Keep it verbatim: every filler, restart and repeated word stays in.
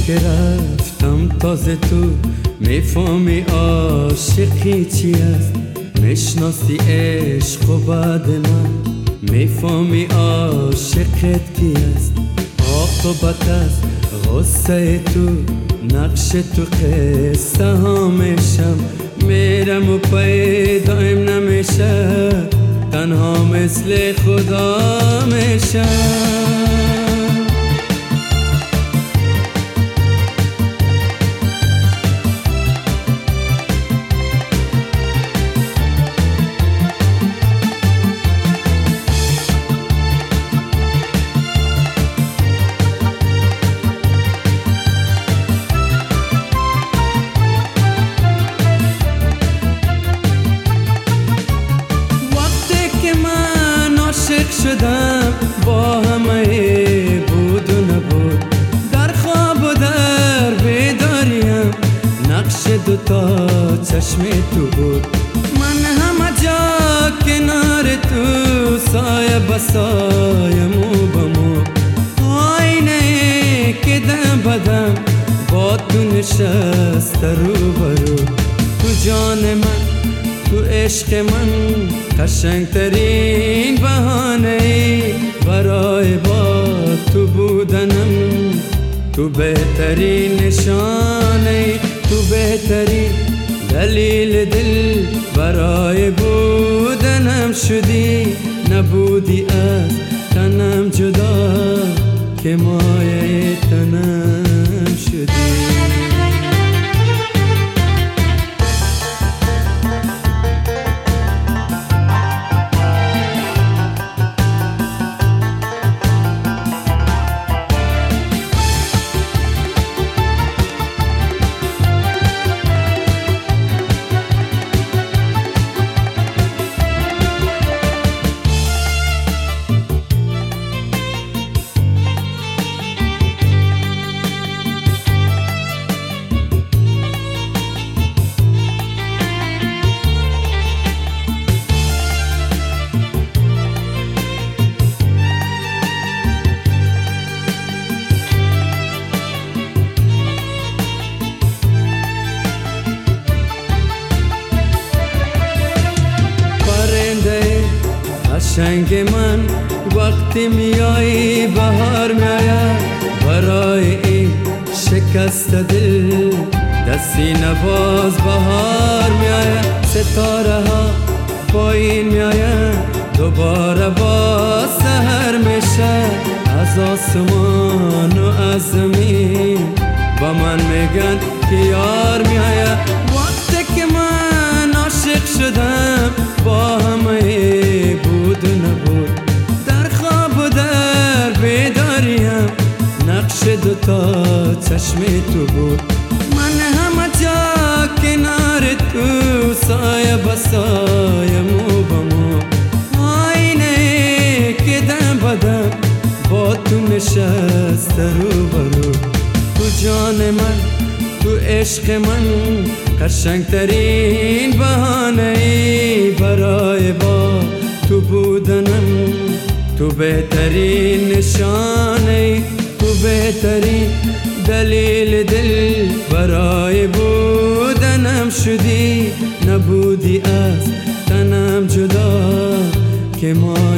که رفتم تازه تو میفهمی عاشقی چی است، میشناسی عشق و بعد من میفهمی عاشقت کی است. عاقبت از غصه تو نقش تو قصه ها میشم، میرم و پیدایم نمیشه، تنها مثل خدا میشم. شدم با همه بود و نبود، در خواب و در بیداریم نقش دوتا چشم تو بود. من همه جا کنار تو سایه بسایه مو بمو، آینه که دم بدم با تو نشست رو برو. تو جان من تو عشق من قشنگترین بهانه ای برای با تو بودنم، تو بهترین نشانه ای، تو بهترین دلیل دل برای بودنم شدی. نبودی از تنم جدا که مایه تنم شدی. قشنگ من وقتی میایی بهار میاید، برای این شکست دل دستی نباز بهار میاید. ستاره ها پایین میاید دوباره با سحر میشه، از آسمان و از زمین با من میگن که یار میاید. وقتی که من عاشق شدم با همه بود و نبود، در خواب و در بیداریم نقش دوتا چشم تو بود. من همه جا کنار تو سایه بسایه مو بمو، آینه که دم بدم با تو نشست رو برو. تو جان من تو عشق من قشنگترین بهانه ای برای با تو بودنم، تو بهترین نشانه ای، تو بهترین دلیل دل برای بودنم شدی. نبودی از تنم جدا که ما